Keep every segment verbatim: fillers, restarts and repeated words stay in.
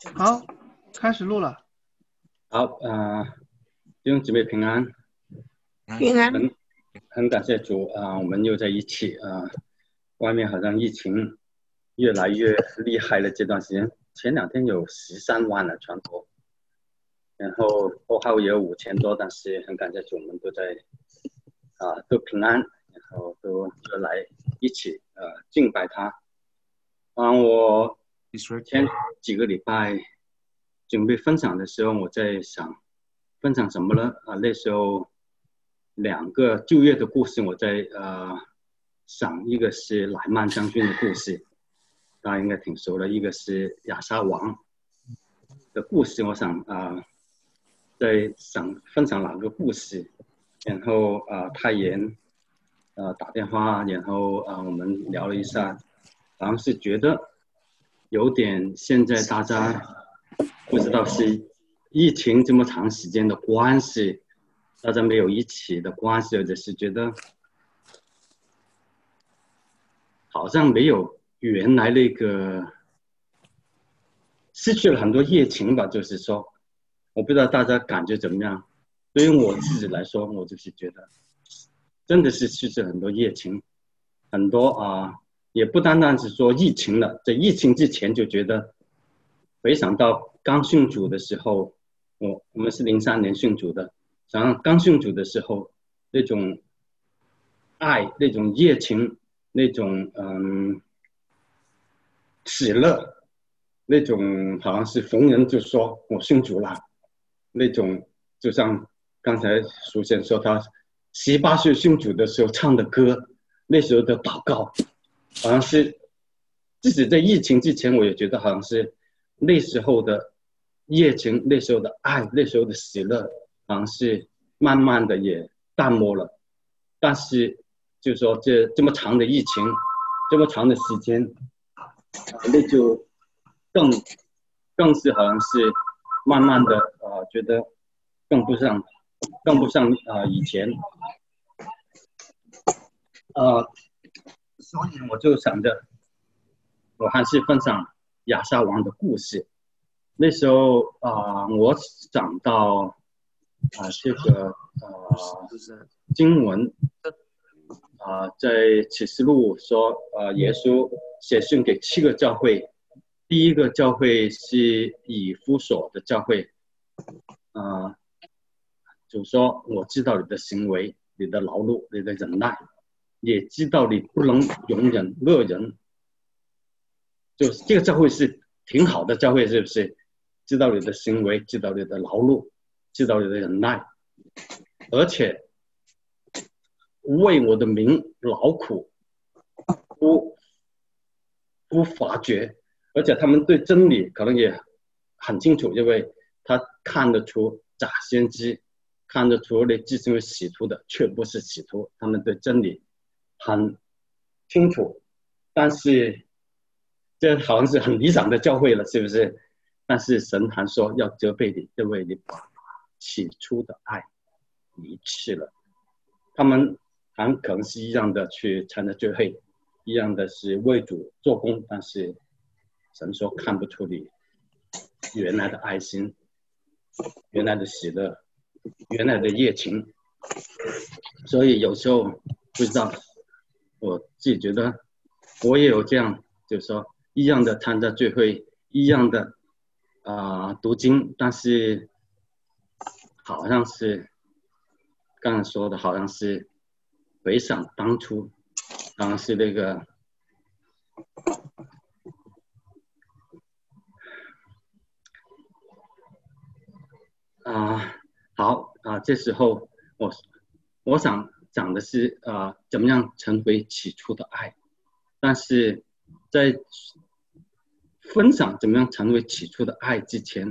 好，开始录了。 好，呃，弟兄姊妹平安， 平安。 很很感谢主啊、呃，我们又在一起啊、呃。外面好像疫情越来越厉害了，这段时间前两天有十三万了全国，然后后号也有五千多，但是很感谢主，我们都在啊、呃、都平安，然后都就来一起呃敬拜他。啊、呃，我前几个礼拜准备分享的时候，我在想分享什么呢？啊，那时候两个旧约的故事，我在呃想，一个是乃曼将军的故事，大家应该挺熟的；一个是亚沙王的故事。我想啊、呃，在想分享两个故事，然后啊、呃，太妍呃打电话，然后啊、呃、我们聊了一下，好像是觉得有点现在大家不知道是疫情这么长时间的关系，大家没有一起的关系，或者是觉得好像没有原来那个失去了很多热情吧，就是说，我不知道大家感觉怎么样。对于我自己来说，我就是觉得真的是失去了很多热情，很多啊、呃，也不单单是说疫情了，在疫情之前就觉得，回想到刚信主的时候，我我们是零三年信主的，想想刚信主的时候那种爱、那种热情、那种嗯喜乐。那种好像是逢人就说我信主了，那种就像刚才苏先说他十八岁信主的时候唱的歌，那时候的祷告，好像是即使在疫情之前，我也觉得好像是那时候的热情，那时候的爱，那时候的喜乐，好像是慢慢的也淡漠了。但是就是说这这么长的疫情，这么长的时间，那就更更是好像是慢慢的呃觉得更不上更不上呃以前呃，所以我就想着我还是分享亚沙王的故事。那时候啊、呃，我讲到啊、呃、这个呃经文啊、呃，在启示录说呃耶稣写信给七个教会。第一个教会是以弗所的教会，呃，就说我知道你的行为，你的劳碌，你的忍耐，也知道你不能容忍恶人。就是这个教会是挺好的教会，是不是？知道你的行为，知道你的劳碌，知道你的忍耐，而且为我的名劳苦，不不发觉。而且他们对真理可能也很清楚，因为他看得出假先知，看得出那自称为使徒的却不是使徒，他们对真理很清楚。但是这好像是很理想的教会了，是不是？但是神还说要责备你，因为你把起初的爱离弃了。他们还可能是一样的去参加聚会，一样的是为主做工，但是神说看不出你原来的爱心，原来的喜乐，原来的热情。所以有时候不知道，我自己觉得我也有这样，就是说一样的参加聚会，一样的啊、呃、读经，但是好像是刚才说的，好像是回想当初，好像是那个啊、呃、好啊、呃，这时候我我想讲的是啊、呃、怎么样成为起初的爱，但是在分享怎么样成为起初的爱之前，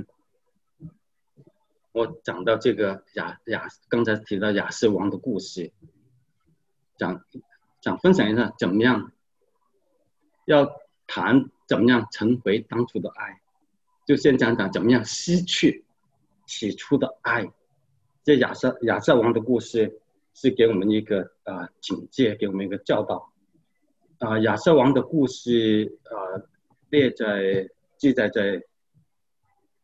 我讲到这个亚亚刚才提到亚瑟王的故事，讲讲分享一下怎么样要谈怎么样成为当初的爱，就先讲讲怎么样失去起初的爱。这亚瑟亚瑟王的故事是给我们一个啊、呃、警戒，给我们一个教导。啊、呃，亚瑟王的故事啊、呃、列在记载在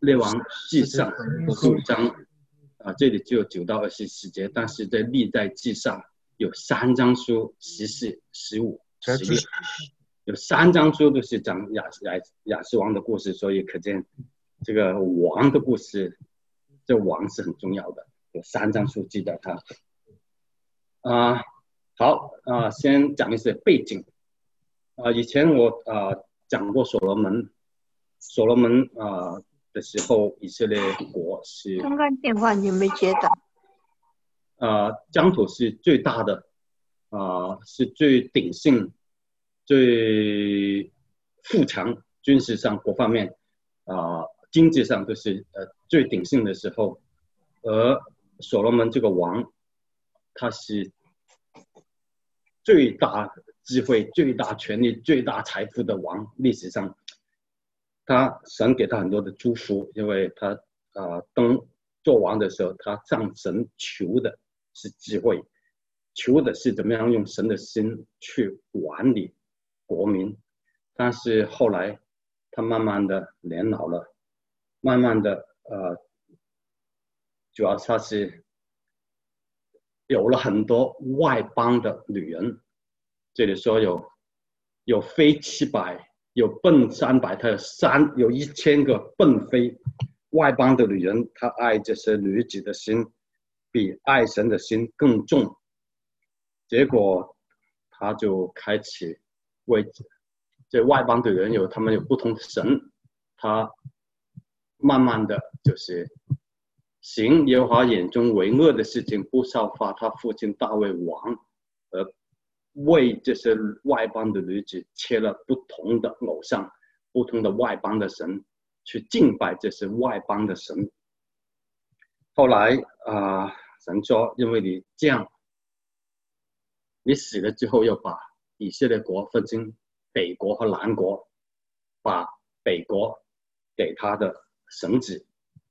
列王记上十五章啊，这里只有九到二十四节，但是在历代记上有三章书，十四、十五、十六，有三章书都是讲亚亚亚述王的故事，所以可见这个王的故事，这王是很重要的，有三章书记载他。啊、呃，好啊、呃，先讲一些背景。啊、呃，以前我啊、呃、讲过所罗门，所罗门啊、呃、的时候，以色列国是刚刚电话你没接到。 呃，疆土是最大的，啊、呃，是最鼎盛、最富强，军事上各方面，啊、呃，经济上都是呃最鼎盛的时候。而所罗门这个王，他是最大智慧、最大权力、最大财富的王，历史上，他神给他很多的祝福，因为他啊、呃、当做王的时候，他向神求的是智慧，求的是怎么样用神的心去管理国民。但是后来他慢慢的年老了，慢慢的呃，主要他是有了很多外邦的女人，这里说有有妃七百，有嬪三百，他有三有一千个嬪妃。外邦的女人，她爱这些女子的心比爱神的心更重，结果他就开启为这外邦的人有他们有不同的神，他慢慢的就是行耶和华眼中为恶的事情，不效法他父亲大卫王，而为这些外邦的女子切了不同的偶像，不同的外邦的神，去敬拜这些外邦的神。后来啊、呃，神说，因为你这样，你死了之后要把以色列国分成北国和南国，把北国给他的神子。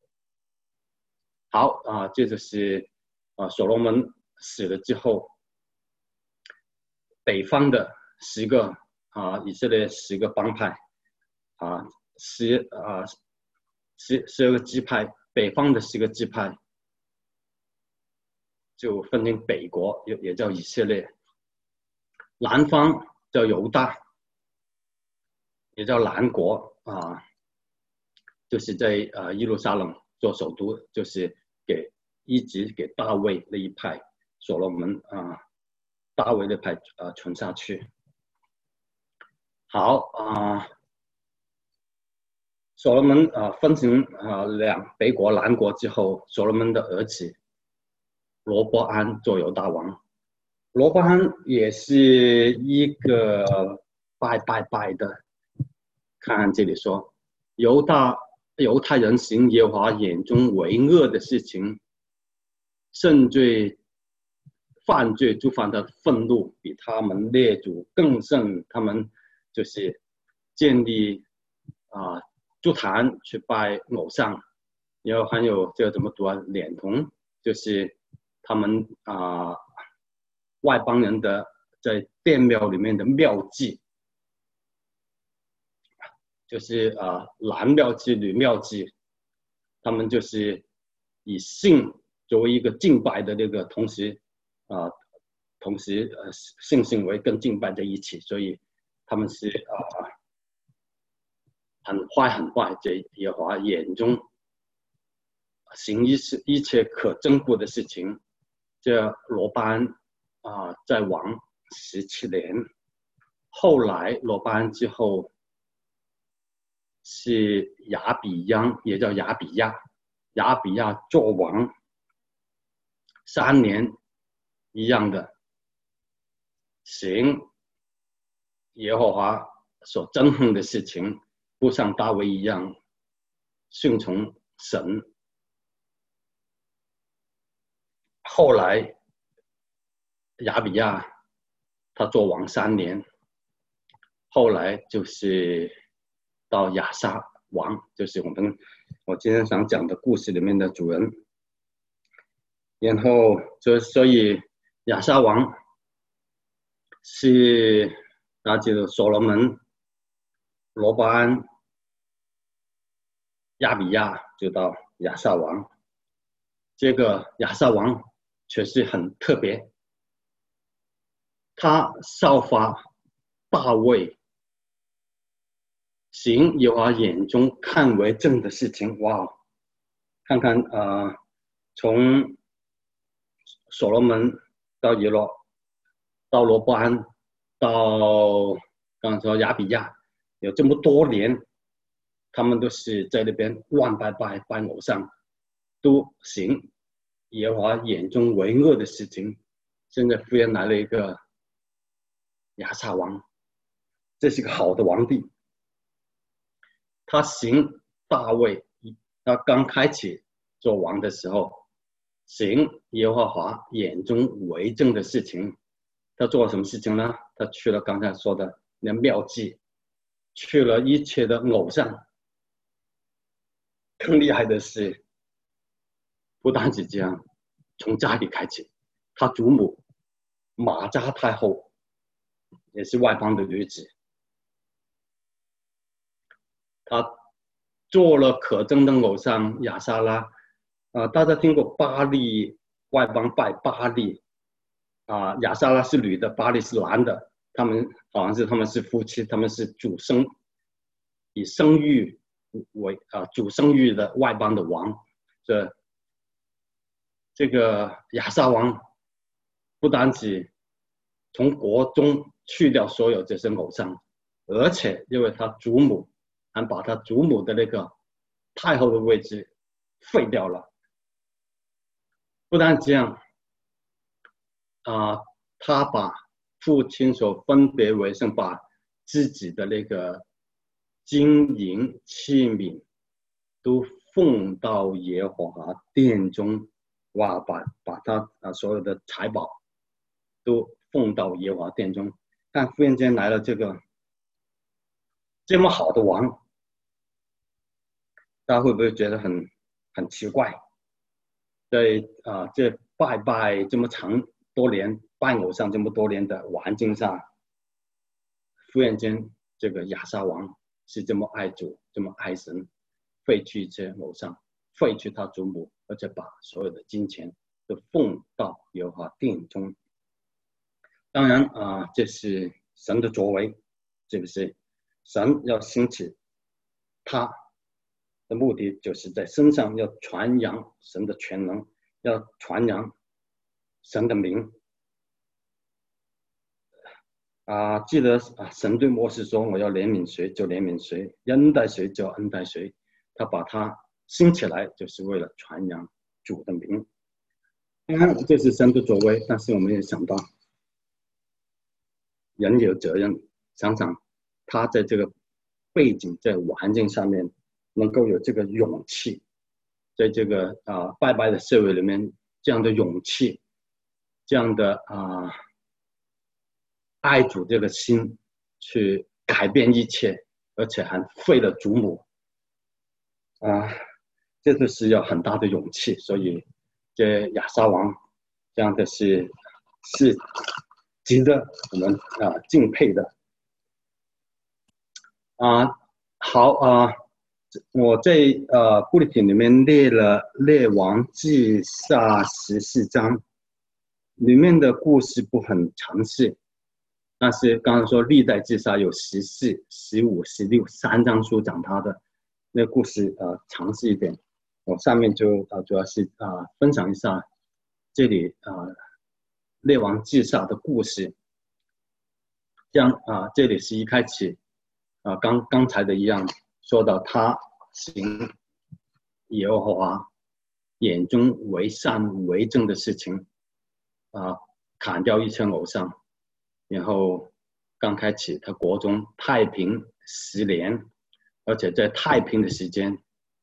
好啊、呃，这就是啊、呃、所罗门死了之后，北方的十个啊、呃、以色列十个帮派啊、呃、十啊、呃、十十二个支派，北方的十个支派就分成北国，也也叫以色列，南方叫犹大，也叫南国啊、呃，就是在呃耶路撒冷做首都，就是给一直给大卫那一派，所罗门啊、呃，大卫那派啊、呃、传下去。好啊、呃，所罗门啊、呃、分成啊、呃、两北国南国之后，所罗门的儿子罗波安做犹大王。罗波安也是一个拜拜拜的，看看这里说，犹大犹太人行耶和华眼中为恶的事情，甚至犯罪就犯的愤怒比他们列祖更甚，他们就是建立啊、呃、祭坛去拜偶像，然后还有这个怎么读啊，脸童，就是他们啊、呃、外邦人的在殿庙里面的庙祭，就是啊、呃、男庙祭、女庙祭，他们就是以性作为一个敬拜的那个，同时啊、呃、同时呃性行为跟敬拜在一起，所以他们是啊、呃、很坏很坏，在耶和华眼中行一切一切可憎恶的事情。这罗波安啊、呃、在王十七年，后来罗波安之后是亚比央，也叫亚比亚，亚比亚做王三年，一样的行耶和华所憎恨的事情，不像大卫一样顺从神。后来亚比亚他做王三年，后来就是到亚撒王，就是我们我今天想讲的故事里面的主人。然后就所以亚撒王是大家记得所罗门、罗波安、 亚比亚就到亚萨王。这个亚萨王确实很特别，他效法大卫，行耶和华眼中看为正的事情。哇，看看呃，从所罗门到耶罗，到罗波安，到刚才说亚比亚，有这么多年，他们都是在那边乱拜拜拜偶像，都行耶和华眼中为恶的事情。现在忽然来了一个亚萨王，这是个好的皇帝。他行大卫，他刚开始做王的时候，行耶和华眼中为正的事情。他做了什么事情呢？他去了刚才说的那庙祭，去了一切的偶像。更厉害的是，不单止这样，从家里开始，他祖母玛迦太后也是外邦的女子，他做了可憎的偶像亚莎拉。呃，大家听过巴利，外邦拜巴利啊、呃，亚莎拉是女的，巴利是男的，他们好像是他们是夫妻，他们是主生以生育为啊、呃、主生育的外邦的王。这这个亚萨王不单只从国中去掉所有这些偶像，而且因为他祖母还把他祖母的那个太后的位置废掉了。不但这样，啊、呃，他把父亲所分别为圣，把自己的那个金银器皿都奉到耶和华殿中，哇，把把他啊所有的财宝都奉到耶和华殿中。但忽然间来了这个这么好的王，大家会不会觉得很很奇怪？在啊、呃、这拜拜这么长多年，拜偶像这么多年的环境上，忽然间这个亚萨王是这么爱主，这么爱神，废去这偶像，废去他祖母，而且把所有的金钱都奉到耶和华殿中。当然啊、呃，这是神的作为，是不是？神要兴起他的目的，就是在身上要传扬神的全能，要传扬神的名。啊，记得啊，神对摩西说：“我要怜悯谁就怜悯谁，恩待谁就恩待谁。”他把他兴起来，就是为了传扬主的名。当然，这是神的作为，但是我们也想到，人有责任，想想他在这个背景、在环境上面，能够有这个勇气，在这个啊、呃、拜拜的社会里面，这样的勇气，这样的啊。呃爱主这个心去改变一切，而且还废了祖母啊，这就是要很大的勇气。所以这亚萨王这样的是是值得我们啊敬佩的啊。好啊，我在呃布里品里面列了列王记下十四章，里面的故事不很详细。但是刚刚说历代志下有十四、十五、十六三章书讲他的那个故事呃详细一点，我上面就呃主要是啊、呃、分享一下这里啊、呃、列王志下的故事。这样啊、呃、这里是一开始啊、呃、刚刚才的一样，说到他行耶和华眼中为善为正的事情啊、呃，砍掉一切偶像。然后刚开始他国中太平十年，而且在太平的时间，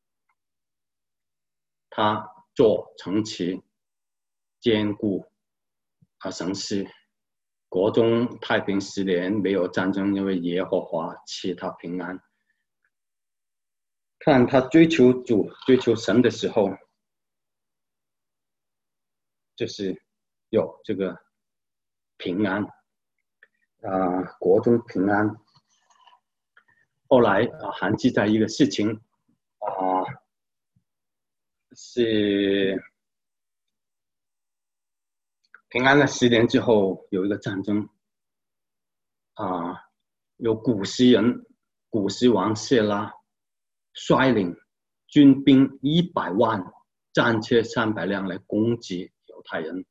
他做城池坚固啊城市。国中太平十年，没有战争，因为耶和华赐他平安。看他追求主、追求神的时候，就是有这个平安。啊、呃，国中平安。后来啊，还记载一个事情啊、呃， 是平安了十年之后有一个战争啊，有古西人古西王谢拉率领军兵一百万，战车三百辆来攻击犹太人。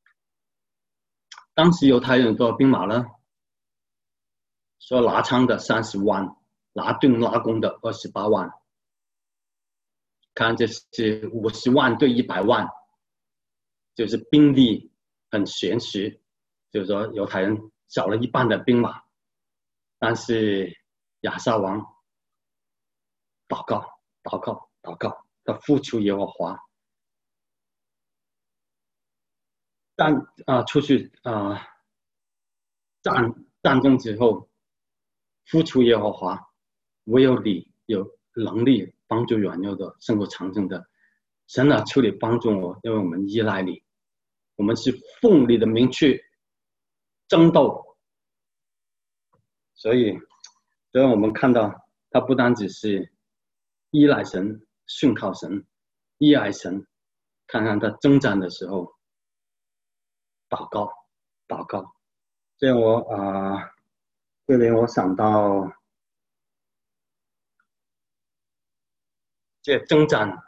当时犹太人有多少兵马呢？说拿枪的三十万，拿盾拉弓的二十八万。看这是五十万对一百万，就是兵力很悬殊，就是说犹太人少了一半的兵马，但是亚撒王祷告祷告祷告，他呼求耶和华，战啊出去啊战战争之后，呼求耶和华，唯有你有能力帮助软弱的胜过强盛的。神啊，求你帮助我，因为我们依赖你，我们是奉你的名去争斗。所以，所以我们看到他不单只是依赖神、信靠神、依赖神，看看他征战的时候，祷告，祷告。这样我啊、呃，这里我想到，这征战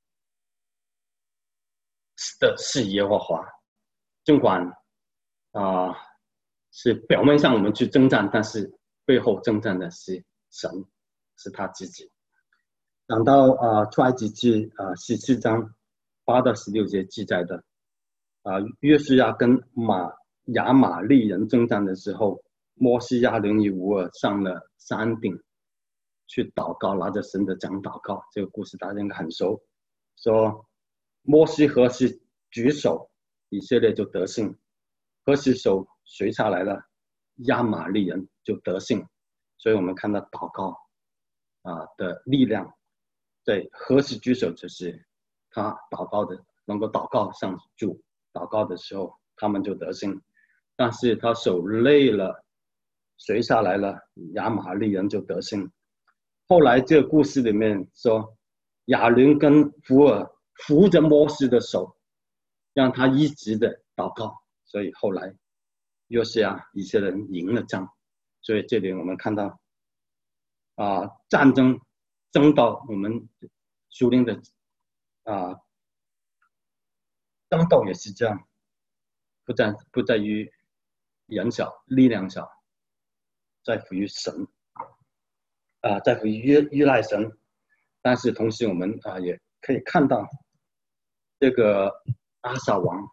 的是耶和华，尽管啊、呃、是表面上我们去征战，但是背后征战的是神，是他自己。讲到啊、呃、出埃及记啊十四章八到十六节记载的啊、呃、约书亚跟马亚玛利人征战的时候，摩西亚伦与乌尔上了山顶去祷告，拿着神的杖祷告。这个故事大家应该很熟，说摩西何时举手，以色列就得胜；何时手垂下来了，亚玛利人就得胜。所以我们看到祷告啊的力量，对，何时举手就是他祷告的，能够祷告上主，祷告的时候他们就得胜。但是他手累了，垂下来了，亚玛利人就得胜。后来这个故事里面说，亚伦跟弗尔扶着摩西的手，让他一直的祷告，所以后来约书亚以色列人赢了仗。所以这里我们看到啊、呃，战争争到我们属灵的啊、呃、争斗也是这样，不在不在于人小力量小，在乎于神啊、呃，在乎于依赖神。但是同时我们啊、呃、也可以看到这个阿撒王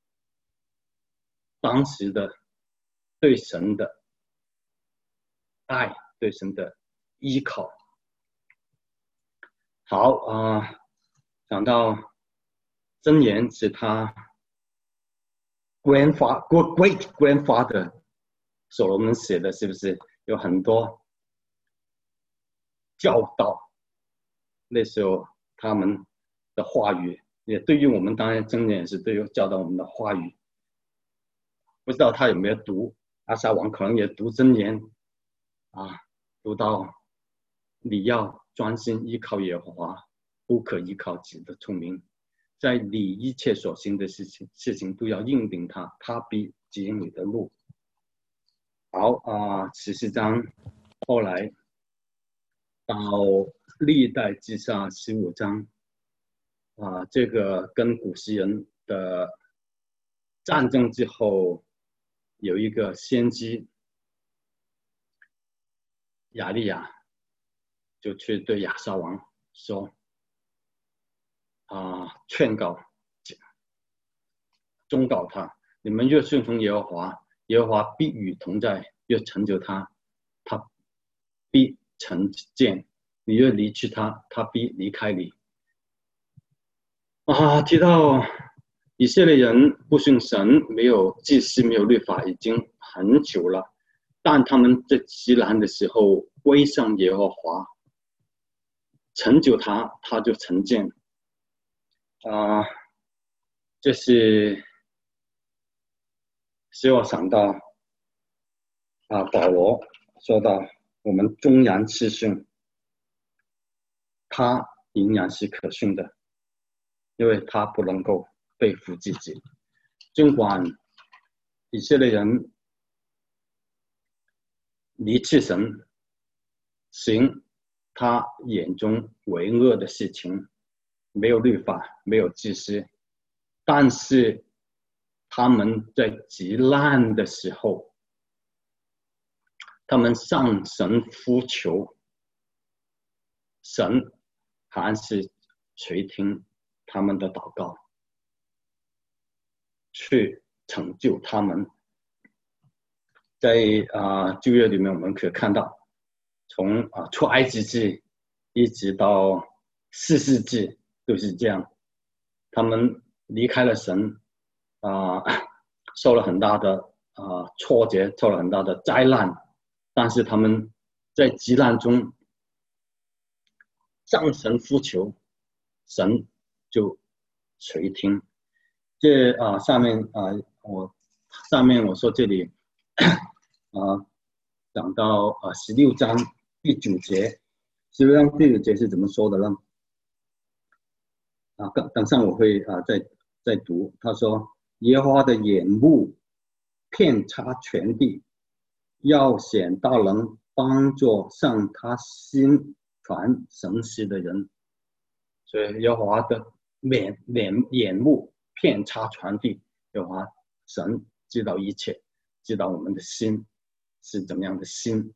当时的对神的爱，对神的依靠。好啊、呃，讲到箴言是他 grandfather great grandfather 所罗门写的，是不是有很多教导？那时候他们的话语也对于我们，当然箴言也是对于教导我们的话语。不知道他有没有读，阿撒王可能也读箴言啊，读到你要专心依靠耶和华，不可依靠自己的聪明，在你一切所行的事情事情都要认定他，他必指引你的路。好啊，十四章后来到历代志上十五章啊，这个跟古西人的战争之后，有一个先知亚利亚就去对亚撒王说啊，劝告忠告他，你们越顺从耶和华，耶和华必与同在；越成就他，他必成见；你越离去他，他必离开你。啊，提到以色列人不信神，没有祭司，没有律法，已经很久了。但他们在极难的时候归向耶和华，成就他，他就成见。啊，这是使我想到啊，保罗说到我们忠然吃信，他仍然是可信的。 因为他不能够对付自己。尽管以色列人离弃神，行他眼中为恶的事情，没有律法，没有祭司，但是他们在极难的时候，他们向神呼求，神还是垂听他们的祷告，去拯救他们。在啊、呃、旧约里面，我们可以看到，从啊、呃、出埃及记一直到士师记都是这样，他们离开了神，啊、呃，受了很大的啊、呃、挫折，受了很大的灾难，但是他们在极难中向神呼求，神就垂听。这啊、呃、上面啊、呃、我上面我说这里啊讲到啊十六章第九节，十六章第九节是怎么说的呢？啊，等等上我会啊再再读。他说：“耶和华的眼目遍察全地，要显大能，帮助向他心传神识的人。”所以耶和华的眼眼眼目遍察全地，耶和华神知道一切，知道我们的心是怎么样的心。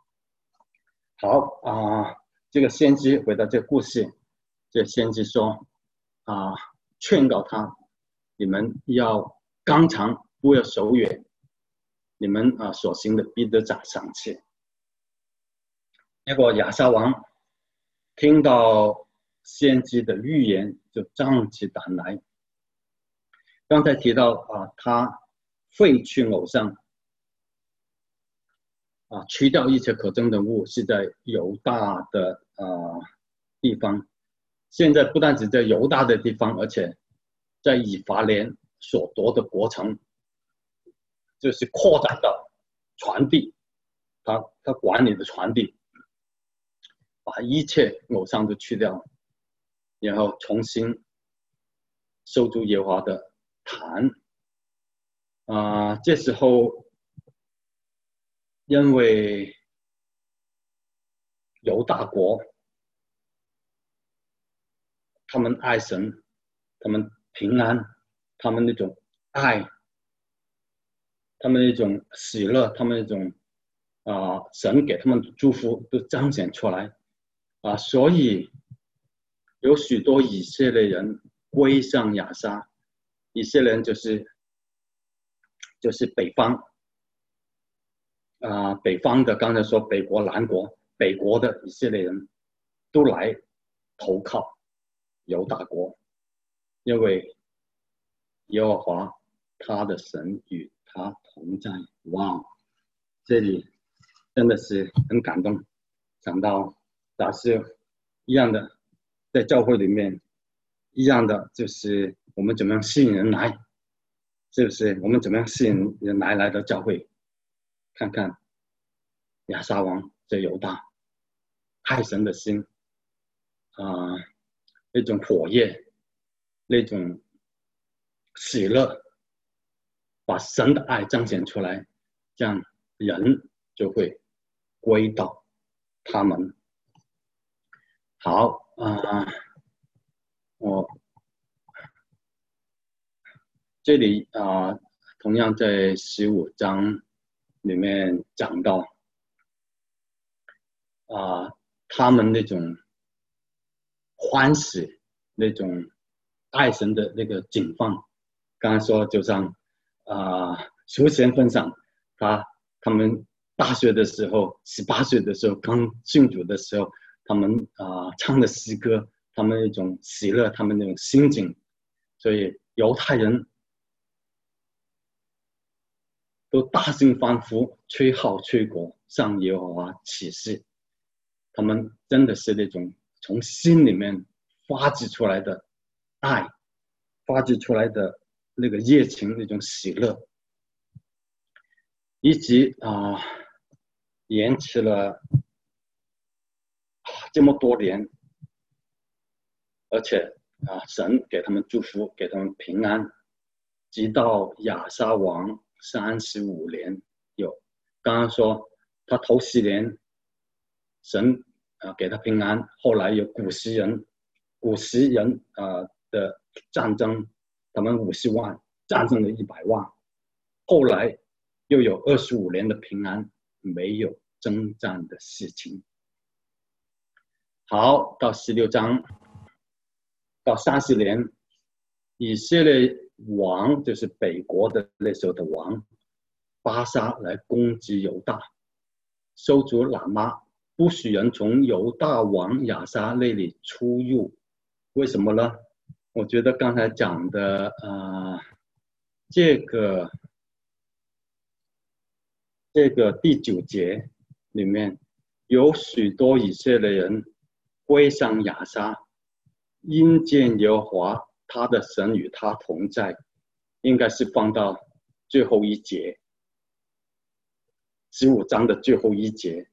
好啊、呃，这个先知回到这个故事，这先知说啊、呃，劝告他，你们要刚强，不要手软，你们啊、呃、所行的必得长赏赐。结果亚撒王听到先知的预言，就仗起胆来。刚才提到啊、呃，他废去偶像。啊，去掉一切可憎的物，是在犹大的呃地方。现在不但只在犹大的地方，而且在以法莲所夺的国城，就是扩展到传递，他他管理的传递，把一切偶像都去掉，然后重新收住耶和华的坛。啊、呃，这时候。因为犹大国，他们爱神，他们平安，他们那种爱，他们那种喜乐，他们那种啊、呃、神给他们的祝福都彰显出来啊、呃，所以有许多以色列人归向亚撒。以色列人就是就是北方。啊、呃，北方的刚才说北国、南国，北国的以色列人都来投靠犹大国，因为耶和华他的神与他同在。哇，这里真的是很感动，想到大师一样的，在教会里面一样的，就是我们怎么样吸引人来，是不是？我们怎么样吸引人来来到教会？看看亚撒王在犹大，爱神的心啊、呃，那种火焰，那种喜乐，把神的爱彰显出来，这样人就会归到他们。好啊、呃，我这里啊、呃，同样在十五章里面讲到啊、呃，他们那种欢喜，那种爱神的那个景况。刚才说，就像啊，淑贤分享，他他们大学的时候，十八岁的时候刚信主的时候，他们啊、呃、唱的诗歌，他们那种喜乐，他们那种心境，所以犹太人都大声欢呼，吹号吹鼓，向耶和华起誓。他们真的是那种从心里面发掘出来的爱，发掘出来的那个热情，那种喜乐，以及啊、呃、延迟了这么多年，而且啊，神给他们祝福，给他们平安，直到亚沙王三十五年有，刚刚说他头十年，神啊给他平安，后来有古时人，古时人啊的战争，他们五十万战胜了一百万，后来又有二十五年的平安，没有征战的事情。好，到十六章。到三十年，以色列王就是北国的那时候的王巴沙来攻击犹大，收足喇嘛，不许人从犹大王亚沙那里出入。为什么呢？我觉得刚才讲的呃，这个这个第九节里面有许多以色列人归上亚沙。因见耶和华他的神与他同在，应该是放到最后一节，十五章的最后一节。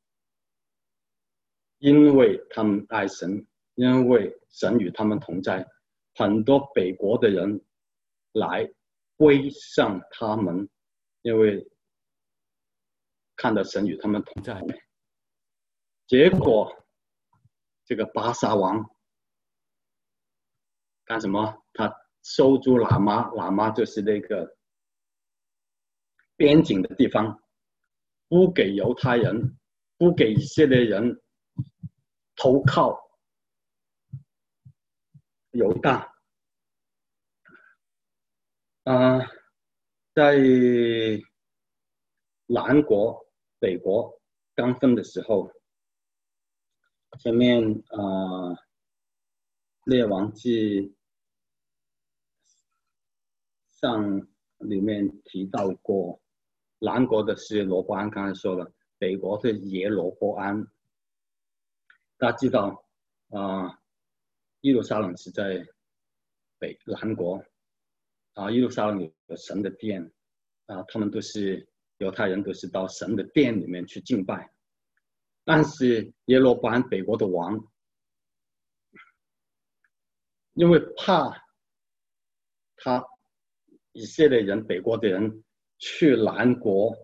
因为他们爱神，因为神与他们同在，很多北国的人来归上他们，因为看到神与他们同在。结果这个巴沙王干什么？他收住喇嘛，喇嘛就是那个边境的地方，不给犹太人，不给以色列人投靠犹大。啊、呃，在南国、北国刚分的时候，前面啊。呃列王记上里面提到过，南国的是罗波安，刚才说了，北国是耶罗波安。大家知道啊、呃，耶路撒冷是在北南国啊，耶路撒冷有神的殿啊，他们都是犹太人，都是到神的殿里面去敬拜。但是耶罗波安北国的王，因为怕他以色列人北国的人去南国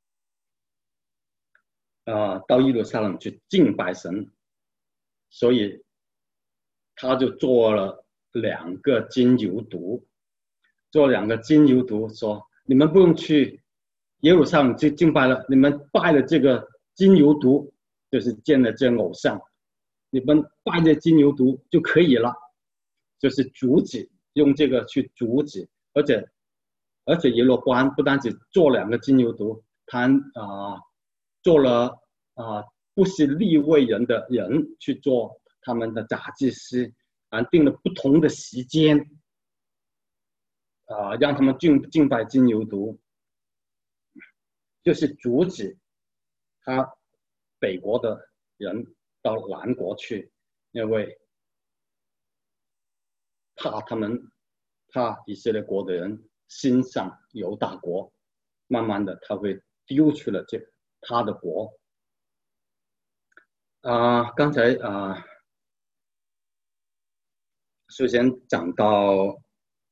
啊、呃，到耶路撒冷去敬拜神，所以他就做了两个金牛犊，做两个金牛犊，说你们不用去耶路撒冷去敬拜了，你们拜了这个金牛犊，就是建了这偶像，你们拜这金牛犊就可以了。就是阻止，用这个去阻止，而且而且耶罗波安不单只做两个金牛犊，他啊、呃、做了啊、呃、不是利未人的人去做他们的假祭司，啊定了不同的时间，啊、呃、让他们敬敬拜金牛犊，就是阻止他北国的人到南国去，因为怕他们，怕以色列国的人欣赏犹大国，慢慢的他会丢去了这他的国。啊、呃，刚才啊、呃，首先讲到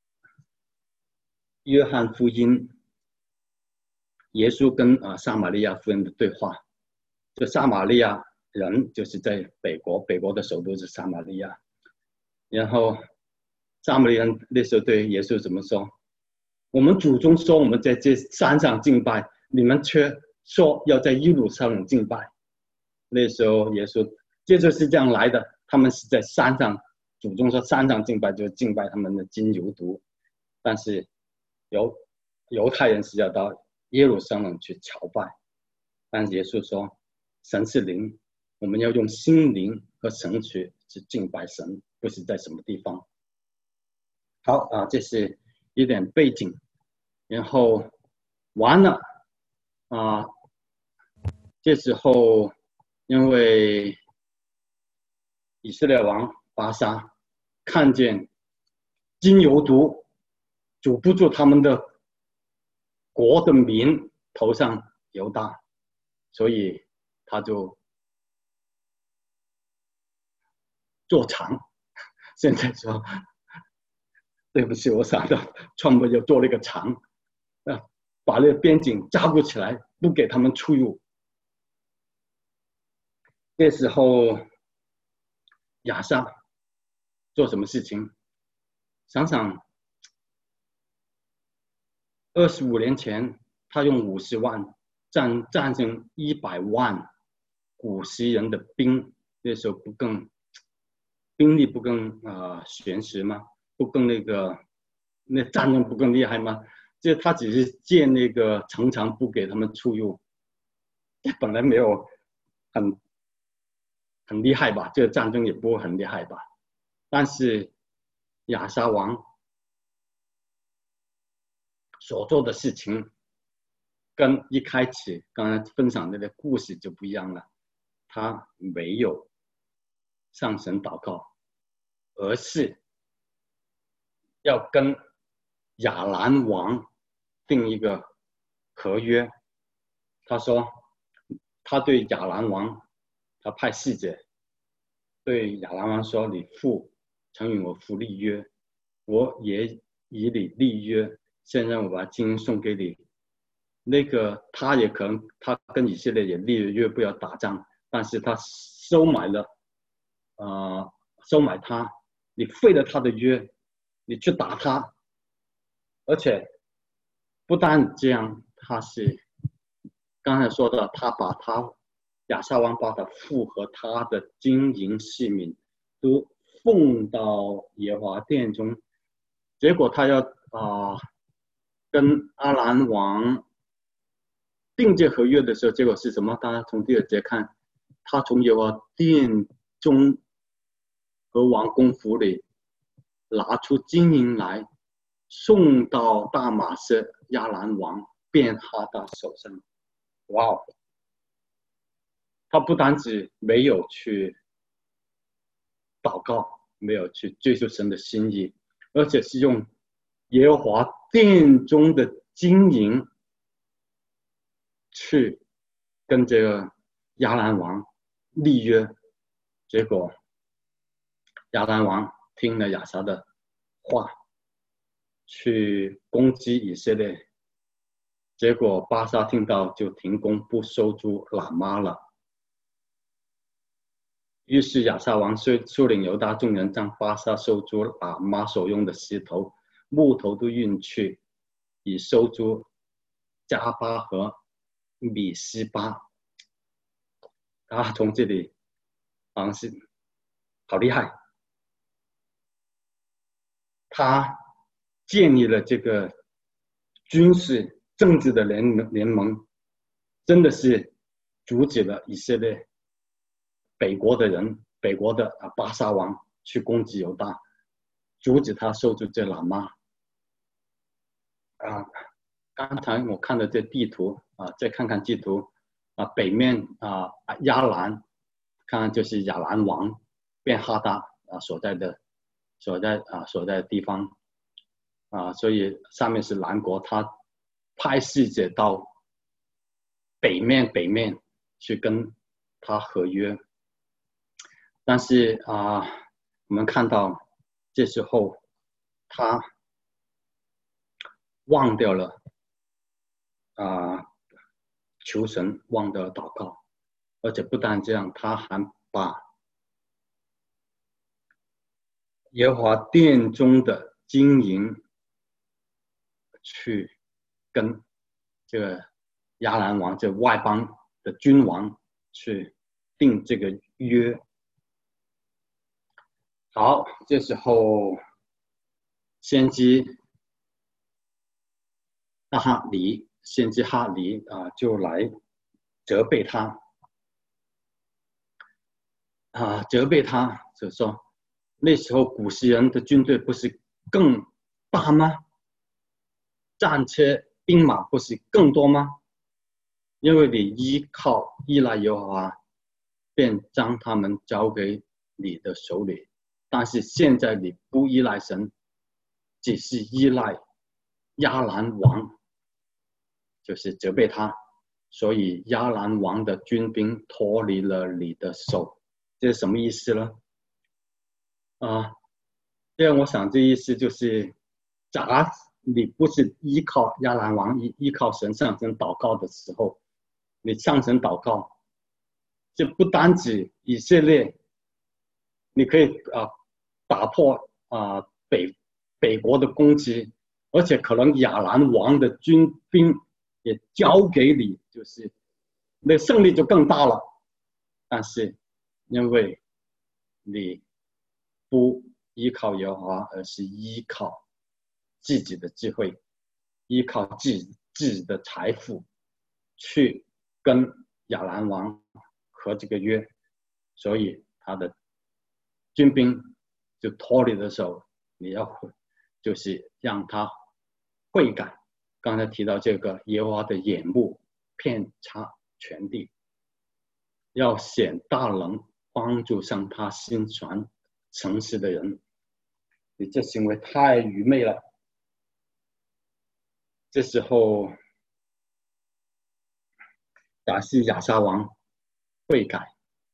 约翰福音，耶稣跟啊、呃、撒玛利亚妇人的对话。这撒玛利亚人就是在北国，北国的首都是撒玛利亚，然后。撒玛利亚人那时候对耶稣怎么说？我们祖宗说我们在这山上敬拜，你们却说要在耶路撒冷敬拜。那时候耶稣这就是这样来的，他们是在山上，祖宗说山上敬拜就是敬拜他们的金牛犊，但是犹犹太人是要到耶路撒冷去朝拜，但是耶稣说神是灵，我们要用心灵和神去去敬拜神，不是在什么地方。好啊，这是一点背景，然后完了啊，这时候因为以色列王巴沙看见金牛犊阻不住他们的国的民头上犹大，所以他就做长，现在说对不起，我想到川普又做了一个墙，啊，把那个边境扎不起来，不给他们出入。这时候亚萨做什么事情？想想二十五年前，他用五十万战战胜一百万古希人的兵，那时候不更兵力不更啊悬实吗？不更那个那战争不更厉害吗？就他只是建那个城墙，不给他们出入，本来没有很很厉害吧？这个战争也不会很厉害吧？但是亚沙王所做的事情，跟一开始刚才分享的故事就不一样了。他没有向神祷告，而是要跟亚兰王定一个合约。他说，他对亚兰王，他派使者对亚兰王说：“你父曾与我父立约，我也以你立约。现在我把金送给你。”那个他也可能，他跟以色列也立了约，不要打仗，但是他收买了，呃，收买他，你废了他的约，你去打他，而且不但这样，他是刚才说的，他把他亚沙王把他父和他的金银器皿都奉到耶和华殿中，结果他要啊、呃、跟阿兰王订这合约的时候，结果是什么？大家从第二节看，他从耶和华殿中和王宫府里拿出金银来，送到大马士亚兰王便哈达手上。哇哦！他不单止没有去祷告，没有去追求神的心意，而且是用耶和华殿中的金银去跟这个亚兰王立约。结果亚兰王听了亚撒的话，去攻击以色列，结果巴沙听到就停工，不收租喇嘛了。于是亚撒王率领犹大众人将巴沙收租喇嘛所用的石头、木头都运去，以收租加巴和米斯巴。啊，从这里好像是好厉害，他建立了这个军事政治的联联盟，真的是阻止了以色列北国的人，北国的啊巴沙王去攻击犹大，阻止他收住这喇嘛。啊，刚才我看的这地图啊，再看看地图啊，北面啊亚兰，看看就是亚兰王便哈达啊所在的所在啊所在的地方啊，所以上面是南国，他派使者到北面北面去跟他合约。但是啊，我们看到这时候他忘掉了啊求神，忘掉了祷告，而且不但这样，他还把耶和华殿中的金银去跟这个亚兰王，这外邦的君王去定这个约。好，这时候先知哈尼，先知哈尼啊，就来责备他啊，责备他，就说那时候古希人的军队不是更大吗？战车兵马不是更多吗？因为你依靠依赖耶和华，便将他们交给你的手里。但是现在你不依赖神，只是依赖亚兰王，就是责备他，所以亚兰王的军兵脱离了你的手。这是什么意思呢？啊，这样我想这意思就是假你不是依靠亚兰王依依靠神上神祷告的时候，你上神祷告，就不单指以色列，你可以啊、呃、打破啊、呃、北北国的攻击，而且可能亚兰王的军兵也交给你，就是那胜利就更大了。但是因为你不依靠耶和华，而是依靠自己的智慧，依靠自己自己的财富去跟亚兰王和这个约，所以他的军兵就脱离的时候，你要就是让他悔改。刚才提到这个耶和华的眼目遍察全地，要显大能帮助上他心存诚实的人。你这行为太愚昧了。这时候亚西亚沙王悔改，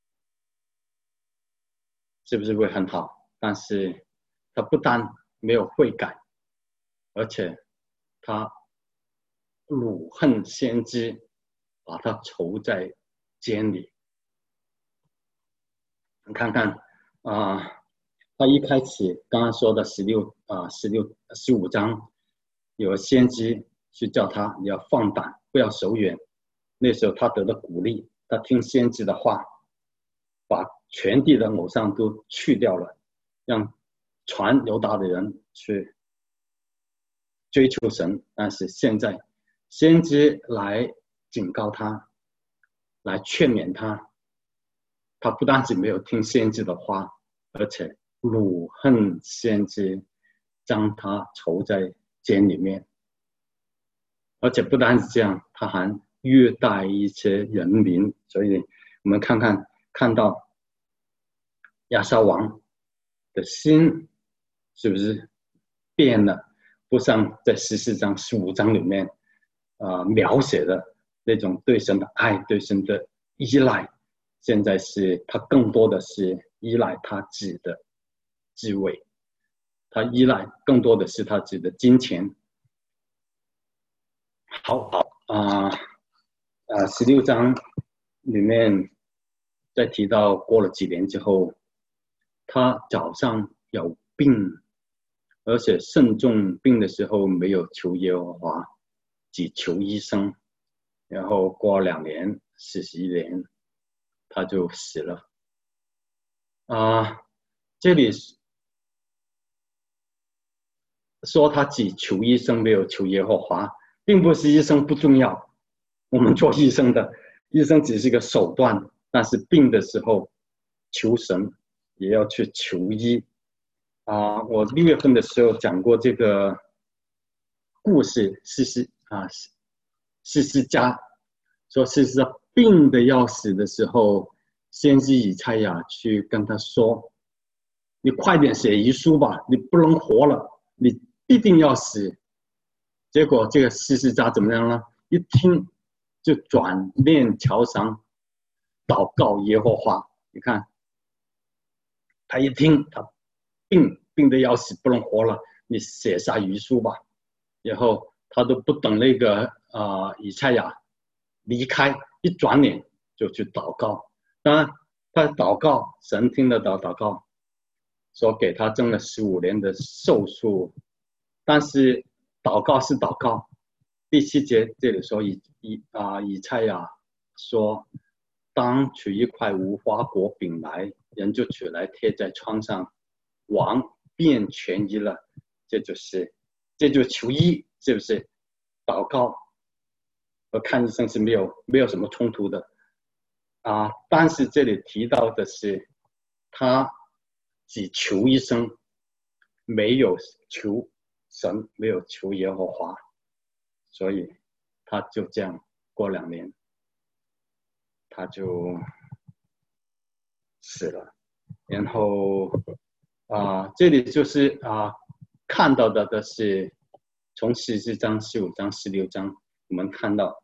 是不是会很好？但是他不但没有悔改，而且他辱恨先知，把他囚在监里。你看看啊、呃，他一开始刚刚说的十六啊十六十五章，有先知去叫他你要放胆，不要手软。那时候他得到鼓励，他听先知的话，把全地的偶像都去掉了，让全犹大的人去追求神。但是现在先知来警告他，来劝勉他，他不但是没有听先知的话，而且辱恨先知，将他囚在监里面。而且不单是这样，他还虐待一些人民。所以我们看看看到亚沙王的心是不是变了？不像在十四章十五章里面啊、呃、描写的那种对神的爱，对神的依赖，现在是他更多的是依赖他自己的智慧，他依赖更多的是他自己的金钱。好啊啊，十六章里面再提到，过了几年之后，他早上有病，而且慎重病的时候没有求耶和华，只求医生。然后过两年，四十一年，他就死了。啊，这里说他只求医生，没有求耶和华，并不是医生不重要。我们做医生的，医生只是一个手段，但是病的时候求神也要去求医啊。我六月份的时候讲过这个故事，西西啊，西西家说西西病的要死的时候，先知以赛亚去跟他说：“你快点写遗书吧，你不能活了，你必定要死。”结果这个西西家怎么样呢？一听就转面朝上，祷告耶和华。你看，他一听他病病的要死，不能活了，你写下遗书吧。然后他都不等那个啊、呃、以赛亚离开，一转脸就去祷告。当然，他祷告，神听得到祷告，说给他挣了十五年的寿数。但是祷告是祷告。第七节这里说以以啊以赛亚说，当取一块无花果饼来，人就取来贴在窗上，王便痊愈了。这就是这就求医，是不是？祷告和看医生是没有没有什么冲突的啊。但是这里提到的是，他只求医生，没有求神，没有求耶和华。所以他就这样过两年，他就死了。然后啊、呃，这里就是啊、呃，看到的的是从十四章、十五章、十六章，我们看到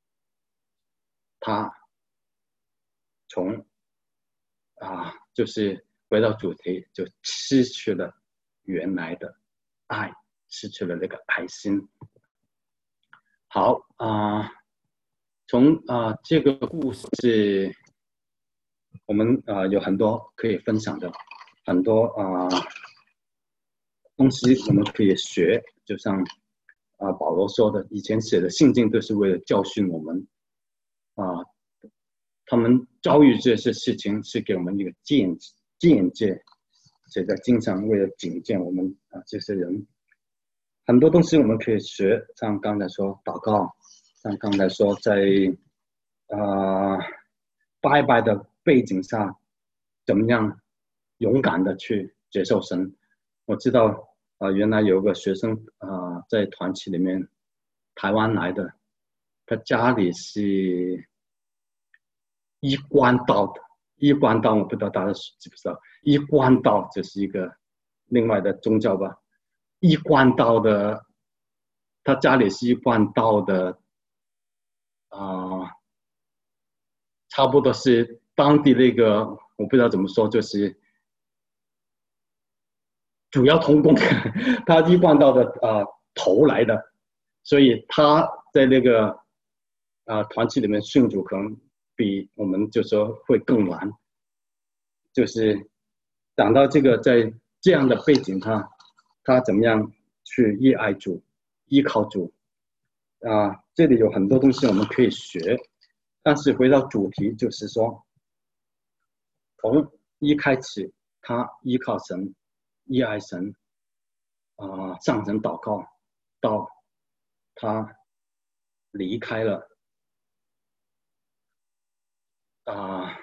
他从啊、呃，就是回到主题，就失去了原来的爱， 失去了那个爱心。好啊、呃，从啊、呃、这个故事，我们啊、呃、有很多可以分享的，很多啊、呃、东西我们可以学，就像啊、呃、保罗说的，以前写的信经都是为了教训我们啊、呃，他们遭遇这些事情是给我们一个见见解。写在经常为了警戒我们啊这些人，很多东西我们可以学，像刚才说祷告，像刚才说在啊、呃、拜拜的背景下，怎么样勇敢的去接受神。我知道啊、呃，原来有个学生啊、呃、在团契里面，台湾来的，他家里是一贯道的。一贯道我不知道大家知不知道，一贯道这是一个另外的宗教吧。一贯道的，他家里是一贯道的，啊、呃，差不多是当地那个我不知道怎么说，就是主要同工，他一贯道的啊、呃、头来的，所以他在那个啊、呃、团契里面信主可能比我们就说会更难。就是讲到这个，在这样的背景下，他怎么样去依爱主、依靠主啊？这里有很多东西我们可以学，但是回到主题，就是说，从一开始，他依靠神、依爱神啊，向神祷告，到他离开了啊。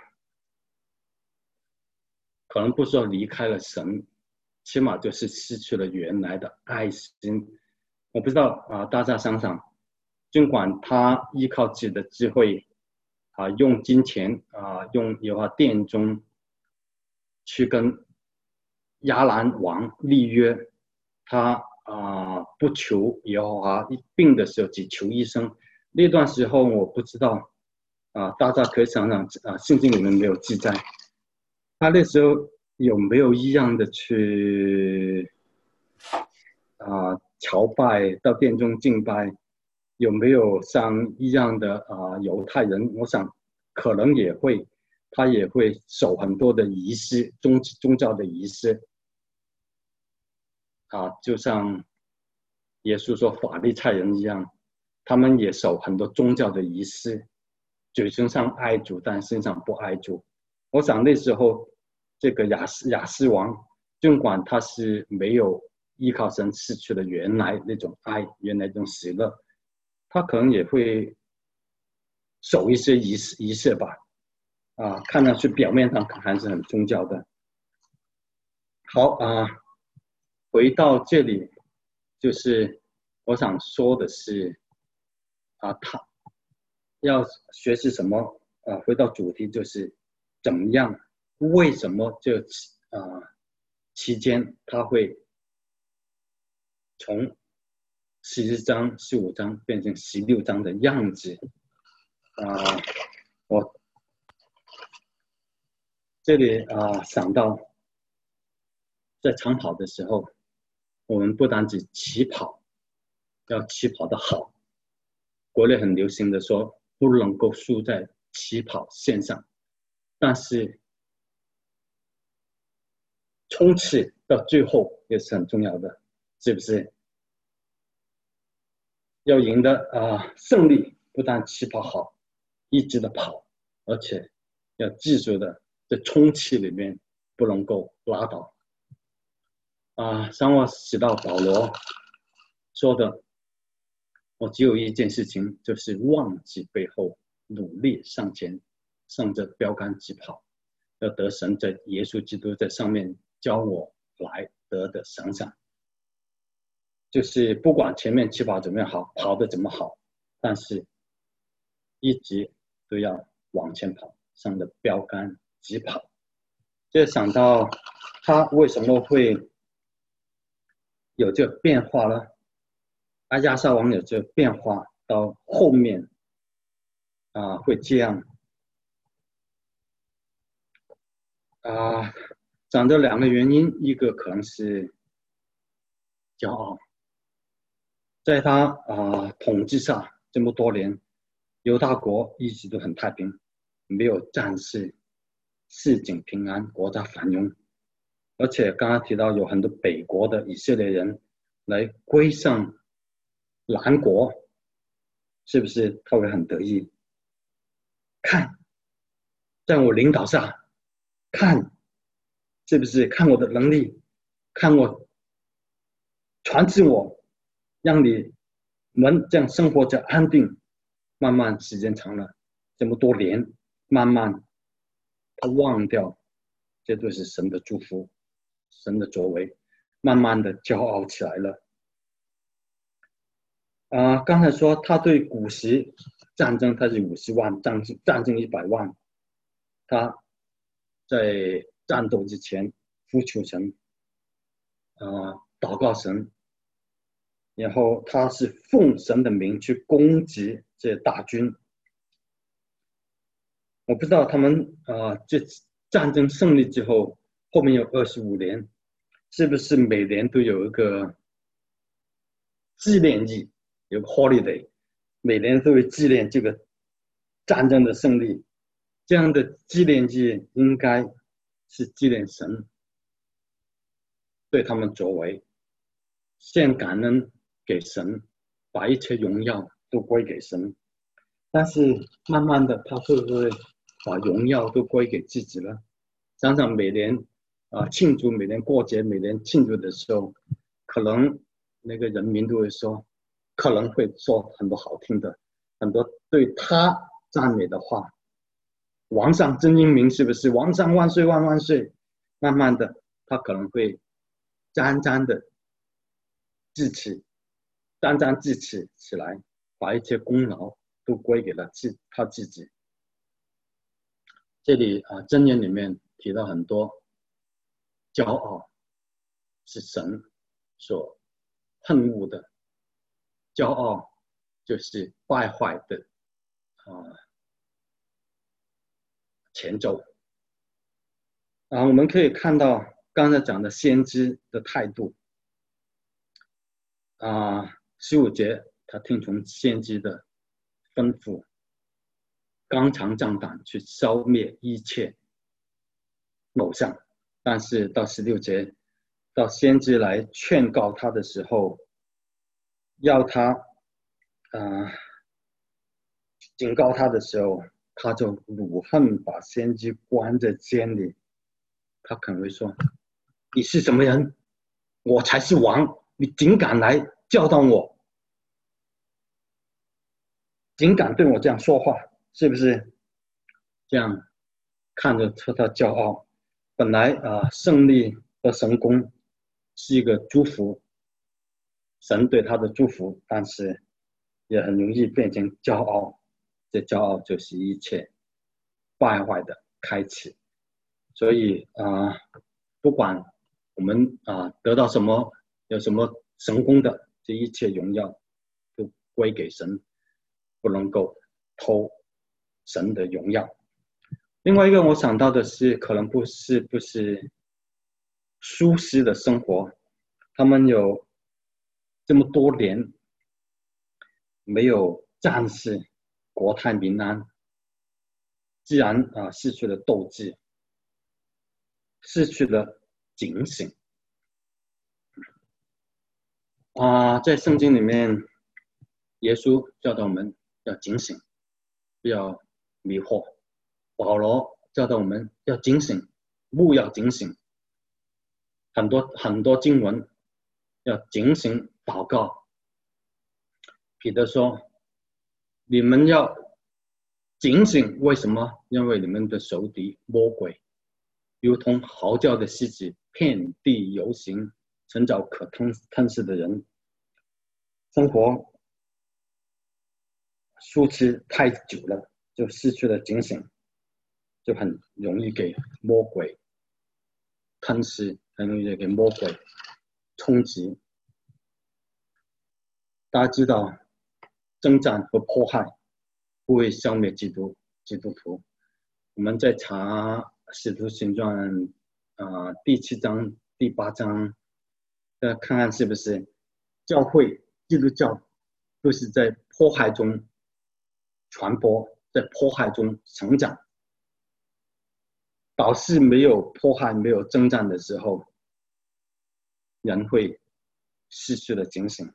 可能不说离开了神，起码就是失去了原来的爱心。我不知道啊、呃，大家想想，尽管他依靠自己的智慧啊、呃，用金钱啊、呃，用耶和华殿中去跟亚兰王立约，他啊、呃、不求耶和华病的时候只求医生。那段时候我不知道啊、呃，大家可以想想啊，圣经里面没有记载。他那时候有没有一样的去啊、呃、朝拜到殿中敬拜？有没有像一样的啊、呃、犹太人？我想可能也会，他也会守很多的仪式，宗宗教的仪式啊，就像耶稣说法利赛人一样，他们也守很多宗教的仪式，嘴唇上爱主，但身上不爱主。我想那时候这个亚斯亚斯王，尽管他是没有依靠神，失去了原来那种爱，原来那种喜乐，他可能也会守一些仪式仪式吧。啊，看上去表面上还是很宗教的。好啊，回到这里，就是我想说的是，啊，他要学习什么？啊，回到主题就是怎么样？为什么这啊期间他会从十一章、十五章变成十六章的样子？啊，我这里啊想到，在长跑的时候，我们不单只起跑，要起跑的好。国内很流行的说，不能够输在起跑线上，但是冲刺到最后也是很重要的，是不是？要赢得啊、呃、胜利，不但起跑好，一直的跑，而且要记住的，在冲刺里面不能够拉倒。啊，让我想到保罗说的，我只有一件事情，就是忘记背后，努力向前，向着标杆直跑，要得神在耶稣基督在上面教我来得的赏赏。就是不管前面起跑怎么样好，跑得怎么好，但是一直都要往前跑，向着标杆直跑。就想到他为什么会有这个变化呢？啊，亚撒王有这个变化，到后面啊、呃、会这样啊，讲、呃、的两个原因，一个可能是骄傲在他啊、呃、统治下这么多年，犹大国一直都很太平，没有战事，市井平安，国家繁荣。而且刚刚提到有很多北国的以色列人来归上南国，是不是他会很得意？看，在我领导下，看，是不是看我的能力，看我传赐我，让你们这样生活着安定。慢慢时间长了，这么多年，慢慢他忘掉，这都是神的祝福，神的作为，慢慢的骄傲起来了。啊、呃，刚才说他对古时战争，他是五十万战战争一百万，他在战斗之前呼求神，啊、呃，祷告神，然后他是奉神的名去攻击这大军。我不知道他们啊、呃，这战争胜利之后，后面有二十五年，是不是每年都有一个纪念日，有个 holiday， 每年都会纪念这个战争的胜利。这样的纪念日应该是纪念神对他们作为，献感恩给神，把一切荣耀都归给神。但是慢慢的，他会不会把荣耀都归给自己了？想想每年啊、呃、庆祝，每年过节，每年庆祝的时候，可能那个人民都会说，可能会说很多好听的，很多对他赞美的话。皇上真英明，是不是？皇上万岁万万岁！慢慢的，他可能会沾沾的自持，沾沾自持起来，把一切功劳都归给了自他自己。这里啊，箴言里面提到很多，骄傲是神所恨恶的，骄傲就是败坏的啊前奏。啊，我们可以看到刚才讲的先知的态度。啊，十五节他听从先知的吩咐，刚强壮胆去消灭一切偶像。但是到十六节，到先知来劝告他的时候，要他啊、呃、警告他的时候，他就怒恨把先知关在监里。他可能会说：“你是什么人？我才是王，你竟敢来教导我，竟敢对我这样说话，是不是？”这样看着他的骄傲，本来啊、呃、胜利和成功是一个祝福，神对他的祝福，但是也很容易变成骄傲，这骄傲就是一切败坏的开启。所以啊、呃，不管我们啊、呃、得到什么，有什么成功的，这一切荣耀都归给神，不能够偷神的荣耀。另外一个我想到的是，可能不是不是舒适的生活，他们有这么多年没有战事，国泰民安，自然啊、呃、失去了斗志，失去了警醒。啊、呃，在圣经里面，耶稣教导我们要警醒，不要迷惑。保罗教导我们要警醒，不要警醒。很多很多经文要警醒祷告。彼得说：“你们要警醒，为什么？因为你们的仇敌魔鬼，如同嚎叫的狮子，遍地游行，寻找可吞吞噬的人。生活舒适太久了，就失去了警醒，就很容易给魔鬼吞噬，很容易给魔鬼冲击。大家知道，征战和迫害不会消灭基督基督徒。我们在查《使徒行传》呃第七章、第八章，呃，看看是不是教会基督教都是在迫害中传播，在迫害中成长。导致没有迫害、没有征战的时候，人会失去了警醒，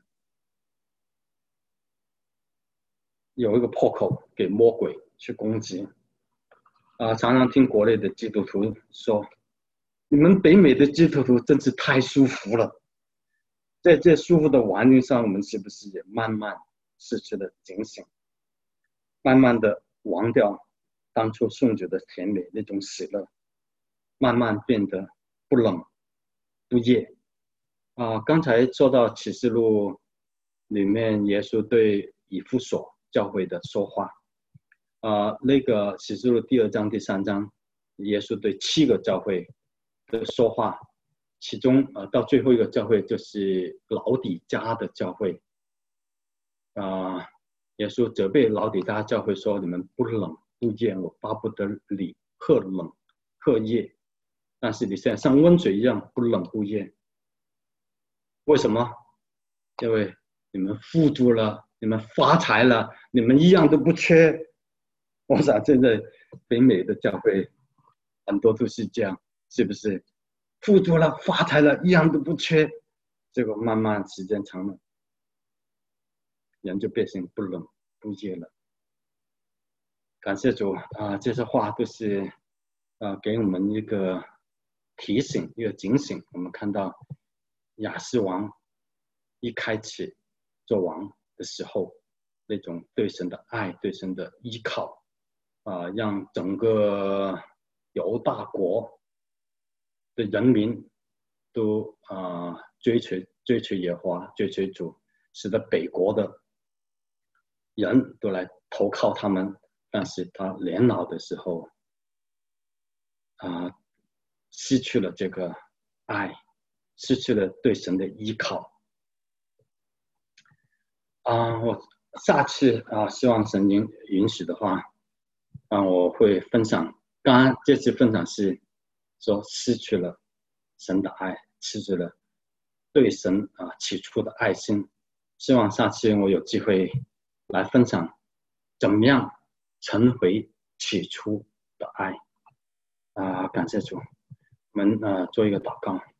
有一个破口给魔鬼去攻击。啊、呃，常常听国内的基督徒说，你们北美的基督徒真是太舒服了。在这舒服的环境上，我们是不是也慢慢失去了警醒，慢慢的忘掉当初送酒的甜美那种喜乐，慢慢变得不冷不热。啊、呃，刚才说到启示录里面耶稣对以弗所教会的说话，啊、呃，那个启示录第二章第三章耶稣对七个教会的说话，其中呃到最后一个教会就是老底嘉的教会，啊、呃，耶稣责备老底嘉教会说，你们不冷不热，我巴不得你克冷克热，但是你现在像温水一样不冷不热。为什么？因为你们富足了，你们发财了，你们一样都不缺。我想现在北美的教会很多都是这样，是不是？富足了，发财了，一样都不缺。结果慢慢时间长了，人就变成不冷不热了。感谢主啊、呃，这些话都是啊、呃、给我们一个提醒，一个警醒。我们看到亚斯王一开始做王的时候，那种对神的爱、对神的依靠，啊、呃，让整个犹大国的人民都啊、呃、追随追随耶和华，追随主，使得北国的人都来投靠他们。但是他年老的时候，啊、呃，失去了这个爱，失去了对神的依靠。啊、呃，我下次啊、呃，希望神允允许的话，啊、呃，我会分享。刚刚这次分享是说失去了神的爱，失去了对神啊、呃、起初的爱心。希望下次我有机会来分享怎么样重回起初的爱。啊、呃，感谢主，我们呃做一个祷告。